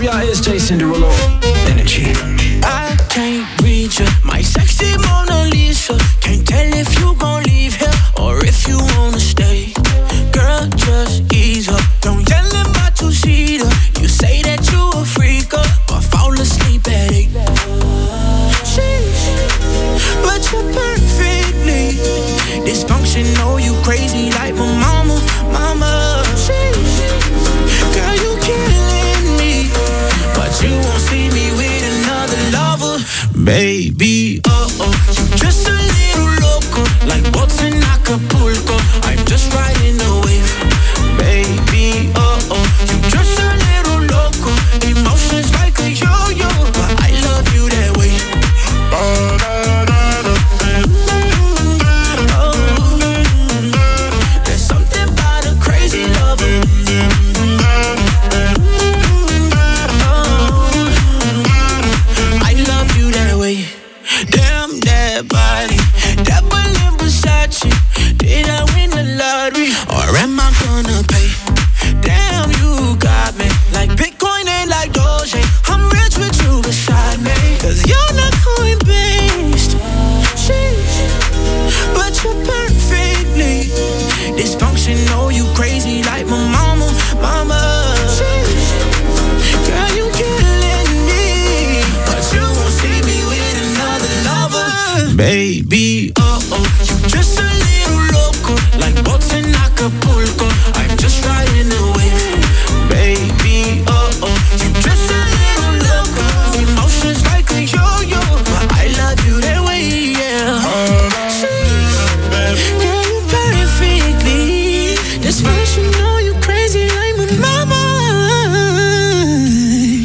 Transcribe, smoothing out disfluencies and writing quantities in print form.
ya? It's Jason Derulo. Energy. I can't reach you, my sexy Mona Lisa. Can't tell if you gon' leave here or if you wanna stay. Girl, just ease up. Don't yell in my two-seater. You say that you a freak up, but fall asleep at 8. Sheesh, but you're perfectly dysfunctional. You crazy like my mama, mama. Sheesh, girl, you killing me, but you won't see me with another lover, baby. You just a little loco, like boats in Acapulco. I'm just riding the wave, baby. You just a little loco, emotions like a yo-yo, but I love you that way. There's something about a crazy lover. I love you that way. Damn that body, dabbling Versace. Did I win the lottery, or am I gonna pay? Damn, you got me like Bitcoin and like Doge. I'm rich with you beside me, cause you're not coin-based. Sheesh, but you're perfectly dysfunctional. You crazy like my mama, mama. Sheesh, girl, you killing me, but you won't see me with another lover, baby. You just a little loco, like boats in Acapulco. I'm just riding the wave, baby. You just a little loco, emotions like a yo-yo, but I love you that way, yeah. Girl, you perfectly dysfunctional.